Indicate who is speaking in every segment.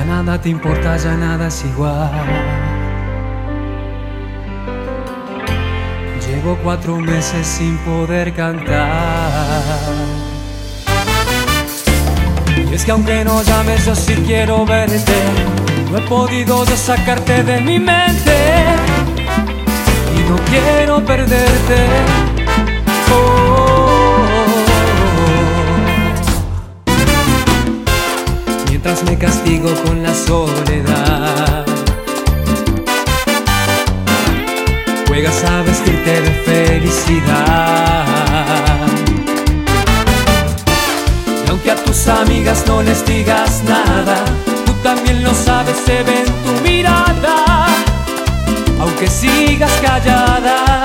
Speaker 1: Ya nada te importa, ya nada es igual. Llevo 4 meses sin poder cantar. Y es que aunque no llames, yo sí quiero verte. No he podido yo sacarte de mi mente y no quiero perderte. Mientras me castigo con la soledad, juegas a vestirte de felicidad. Y aunque a tus amigas no les digas nada, tú también lo sabes, se ve en tu mirada. Aunque sigas callada,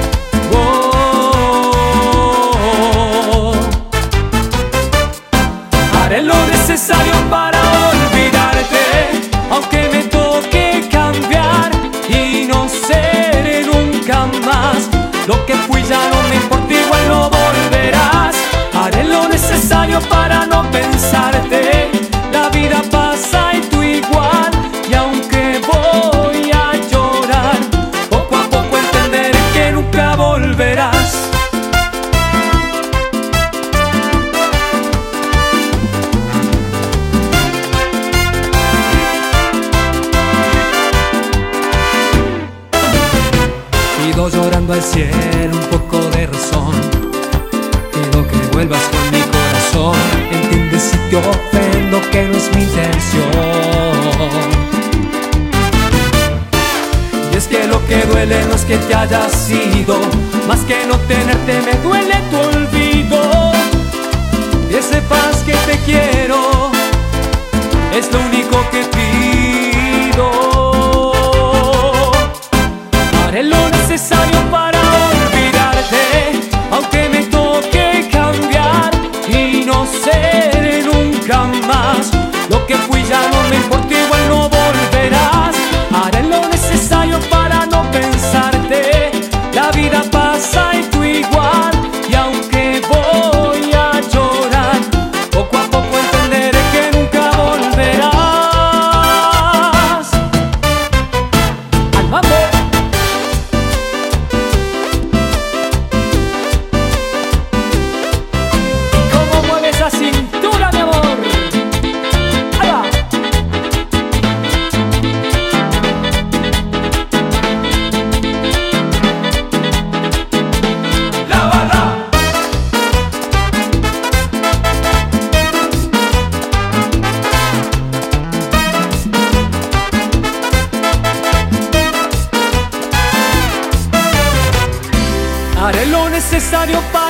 Speaker 1: haré lo necesario para olvidarte, aunque me toque cambiar y no seré nunca más lo que fui. Ya no me importa, igual no volverás. Haré lo necesario para no pensarte. La vida pasa y tú igual, y aunque voy a llorar, poco a poco entenderé que nunca volverás. Pido llorando al cielo un poco de razón. Pido que vuelvas con mi corazón. Entiende si te ofendo que no es mi intención. Y es que lo que duele no es que te hayas ido, más que no tenerte me duele tu olvido. Que sepas que te quiero, es lo único que pido. Haré lo necesario para olvidarte, aunque me toque cambiar y no seré nunca más lo que fui. Ya no me importa, igual no volverás. Haré lo necesario para no pensarte. La vida pasa y tú igual, y aunque voy a llorar, poco a poco entenderé que nunca volverás. Al mambo. Cintura, mi amor. Ahí va. La barra. Haré lo necesario para